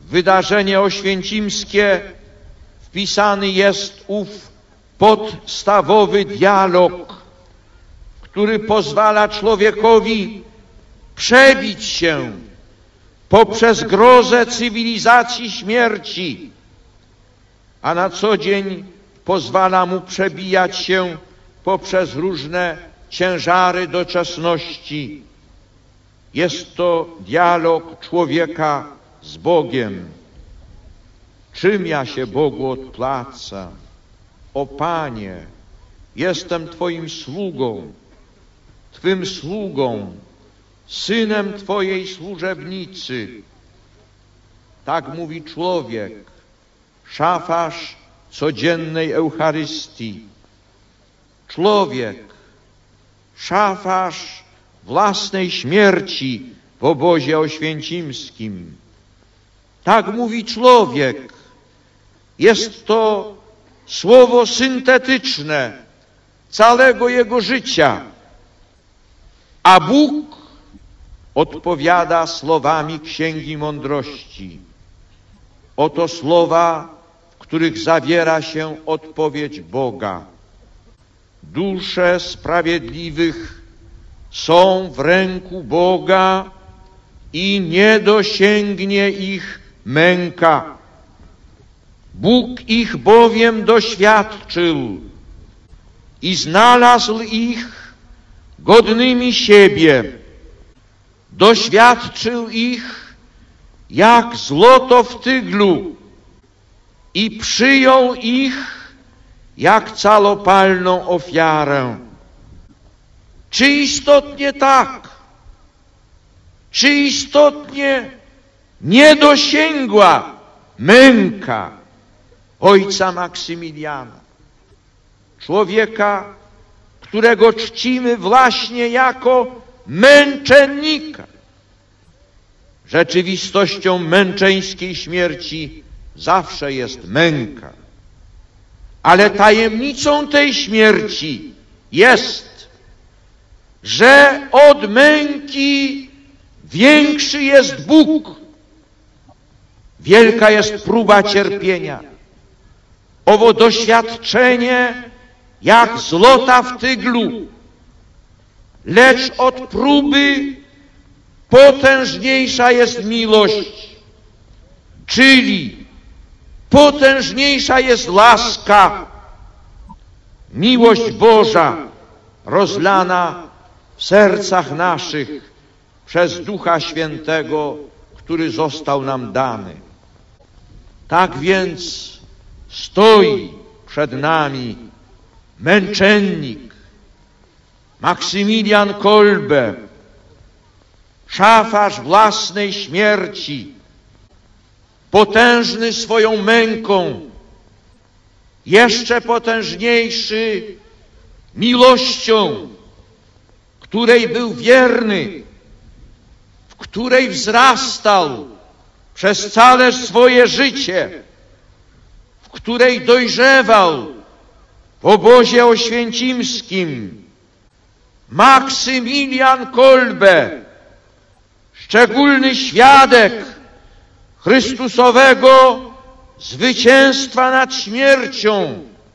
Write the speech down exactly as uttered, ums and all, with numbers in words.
wydarzenie oświęcimskie wpisany jest ów podstawowy dialog, który pozwala człowiekowi przebić się poprzez grozę cywilizacji śmierci, a na co dzień pozwala mu przebijać się poprzez różne ciężary doczesności. Jest to dialog człowieka z Bogiem. Czym ja się Bogu odpłaca? O Panie, jestem Twoim sługą, Twym sługą, synem Twojej służebnicy. Tak mówi człowiek, szafarz codziennej Eucharystii. Człowiek, szafarz własnej śmierci w obozie oświęcimskim. Tak mówi człowiek. Jest to słowo syntetyczne całego jego życia. A Bóg odpowiada słowami Księgi Mądrości. Oto słowa, w których zawiera się odpowiedź Boga. Dusze sprawiedliwych są w ręku Boga i nie dosięgnie ich męka. Bóg ich bowiem doświadczył i znalazł ich godnymi siebie. Doświadczył ich jak złoto w tyglu i przyjął ich jak całopalną ofiarę. Czy istotnie tak? Czy istotnie nie dosięgła męka ojca Maksymiliana? Człowieka, którego czcimy właśnie jako męczennika. Rzeczywistością męczeńskiej śmierci zawsze jest męka. Ale tajemnicą tej śmierci jest, że od męki większy jest Bóg. Wielka jest próba cierpienia. Owo doświadczenie jak złota w tyglu, lecz od próby potężniejsza jest miłość, czyli potężniejsza jest laska, miłość Boża rozlana w sercach naszych przez Ducha Świętego, który został nam dany. Tak więc stoi przed nami męczennik Maksymilian Kolbe, szafarz własnej śmierci, potężny swoją męką, jeszcze potężniejszy miłością, której był wierny, w której wzrastał przez całe swoje życie, w której dojrzewał w obozie oświęcimskim. Maksymilian Kolbe, szczególny świadek Chrystusowego zwycięstwa nad śmiercią,